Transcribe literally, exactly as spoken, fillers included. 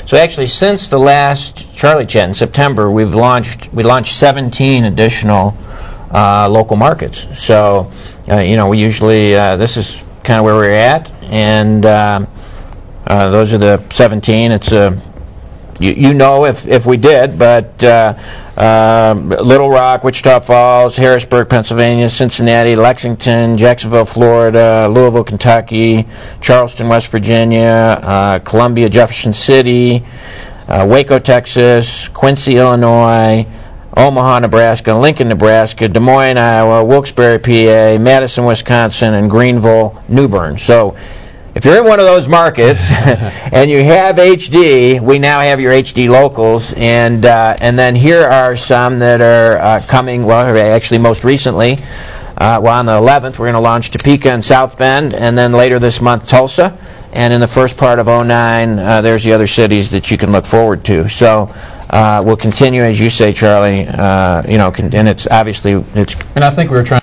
So actually, since the last Charlie Chat in September, we've launched we launched seventeen additional uh, local markets. So uh, you know, we usually uh, this is kind of where we're at, and uh, uh, those are the seventeen. It's a you, you know if if we did, but. Uh, Uh, Little Rock, Wichita Falls, Harrisburg, Pennsylvania, Cincinnati, Lexington, Jacksonville, Florida, Louisville, Kentucky, Charleston, West Virginia, uh, Columbia, Jefferson City, uh, Waco, Texas, Quincy, Illinois, Omaha, Nebraska, Lincoln, Nebraska, Des Moines, Iowa, Wilkes-Barre, P A, Madison, Wisconsin, and Greenville, New Bern. So if you're in one of those markets and you have H D, we now have your H D locals, and uh, and then here are some that are uh, coming. Well, actually, most recently, uh, well, on the eleventh, we're going to launch Topeka and South Bend, and then later this month, Tulsa, and in the first part of oh nine, uh, there's the other cities that you can look forward to. So uh, we'll continue, as you say, Charlie. Uh, you know, and it's obviously it's. And I think we were trying.